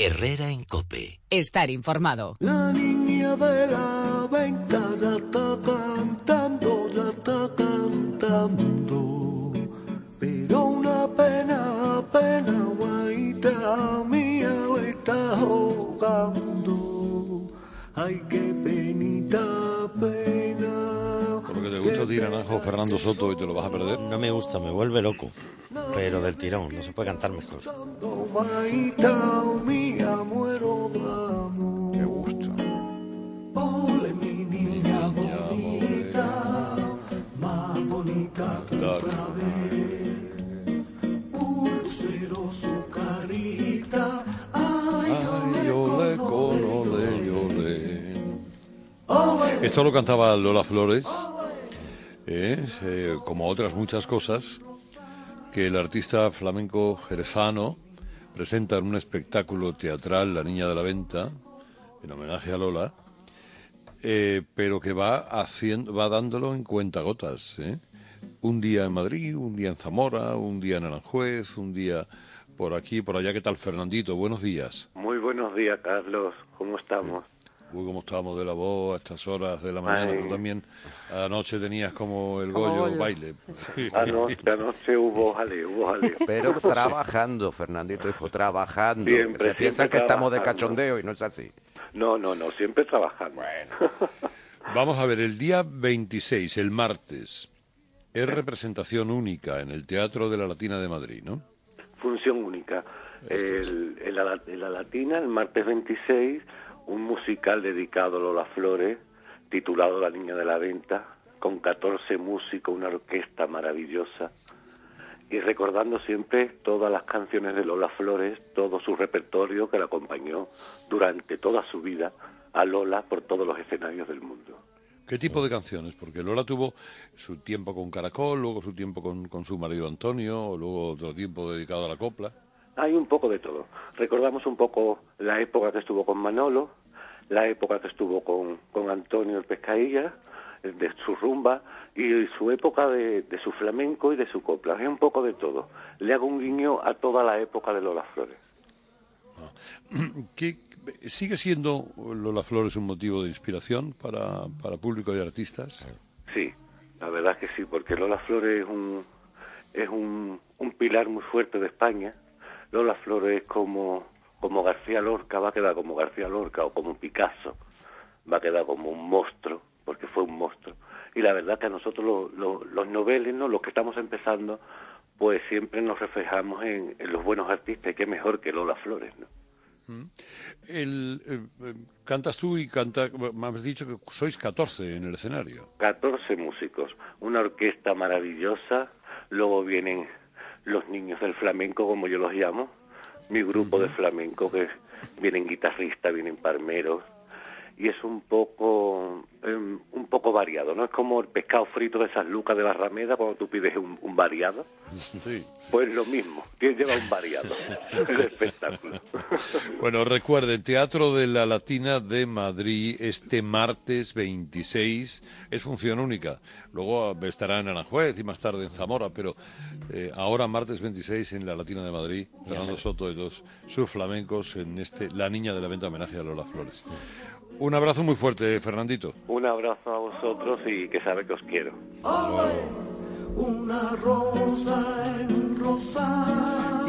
Herrera en COPE. Estar informado. La niña de la venta ya está cantando, pero una pena, guaita mía, está ahogando. Ay, qué penita, pena. Por lo que te gusta a ti, Naranjo, Fernando Soto, y te lo vas a perder. No me gusta, me vuelve loco. Pero del tirón, no se puede cantar mejor. Guaita mía, muero de amor. Qué gusto. Ole, mi niña bonita, más bonita que otra vez. Un lucero su carita, ay, ole, con ole, ole. Esto lo cantaba Lola Flores, como otras muchas cosas que el artista flamenco jerezano presenta en un espectáculo teatral, La Niña de la Venta, en homenaje a Lola, pero que va dándolo en cuentagotas, ¿eh? Un día en Madrid, un día en Zamora, un día en Aranjuez, un día por aquí, por allá. ¿Qué tal, Fernandito? Buenos días. Muy buenos días, Carlos. ¿Cómo estamos? Uy, cómo estábamos de la voz a estas horas de la mañana. Tú también anoche tenías como el Goyo baile. Anoche hubo jaleo. Pero trabajando, Fernandito, hijo, trabajando. Siempre piensan que estamos de trabajando. cachondeo y no es así. No, siempre trabajando. Bueno. Vamos a ver, el día 26, el martes, es representación única en el Teatro de la Latina de Madrid, ¿no? Función única. En la Latina, el martes 26, un musical dedicado a Lola Flores, titulado La Niña de la Venta, con 14 músicos, una orquesta maravillosa, y recordando siempre todas las canciones de Lola Flores, todo su repertorio que la acompañó durante toda su vida a Lola por todos los escenarios del mundo. ¿Qué tipo de canciones? Porque Lola tuvo su tiempo con Caracol, luego su tiempo con su marido Antonio, luego otro tiempo dedicado a la copla. Hay un poco de todo. Recordamos un poco la época que estuvo con Manolo, la época que estuvo con Antonio el Pescailla, de su rumba, y su época de su flamenco y de su copla. Es un poco de todo. Le hago un guiño a toda la época de Lola Flores. ¿Sigue siendo Lola Flores un motivo de inspiración para público y artistas? Sí, la verdad es que sí, porque Lola Flores es un pilar muy fuerte de España. Lola Flores como García Lorca, va a quedar como García Lorca, o como Picasso, va a quedar como un monstruo, porque fue un monstruo. Y la verdad que a nosotros los noveles, ¿no?, los que estamos empezando, pues siempre nos reflejamos en los buenos artistas, y qué mejor que Lola Flores, ¿no? Cantas tú y me has dicho que sois 14 en el escenario. 14 músicos, una orquesta maravillosa, luego vienen los niños del flamenco, como yo los llamo, mi grupo de flamenco, que vienen guitarristas, vienen palmeros, y es un poco variado, ¿no? Es como el pescado frito de esas lucas de Barrameda cuando tú pides un variado. Sí. Pues lo mismo, lleva un variado el espectáculo. Bueno, recuerden, Teatro de la Latina de Madrid, este martes 26, es función única. Luego estará en Aranjuez y más tarde en Zamora, pero ahora martes 26 en la Latina de Madrid, Fernando Soto y dos sus flamencos en La Niña de la Venta, homenaje a Lola Flores. Un abrazo muy fuerte, Fernandito. Un abrazo a vosotros y que sabe que os quiero. Una rosa en un rosal.